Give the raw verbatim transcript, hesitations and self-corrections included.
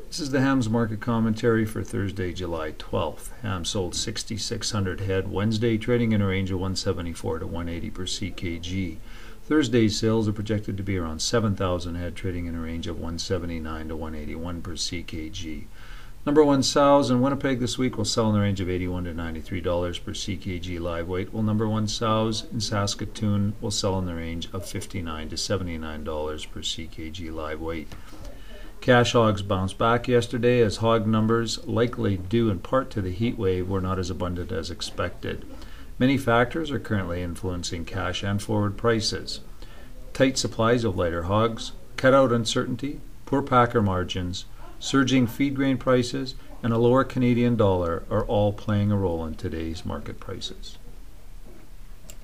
This is the hams market commentary for Thursday, July twelfth. Ham sold sixty-six hundred head Wednesday, trading in a range of one seventy-four to one eighty per C K G. Thursday's sales are projected to be around seven thousand head, trading in a range of one seventy-nine to one eighty-one per C K G. Number one sows in Winnipeg this week will sell in the range of eighty-one to ninety-three dollars per C K G live weight, while number one sows in Saskatoon will sell in the range of fifty-nine to seventy-nine dollars per C K G live weight. Cash hogs bounced back yesterday as hog numbers, likely due in part to the heat wave, were not as abundant as expected. Many factors are currently influencing cash and forward prices. Tight supplies of lighter hogs, cutout uncertainty, poor packer margins, surging feed grain prices, and a lower Canadian dollar are all playing a role in today's market prices.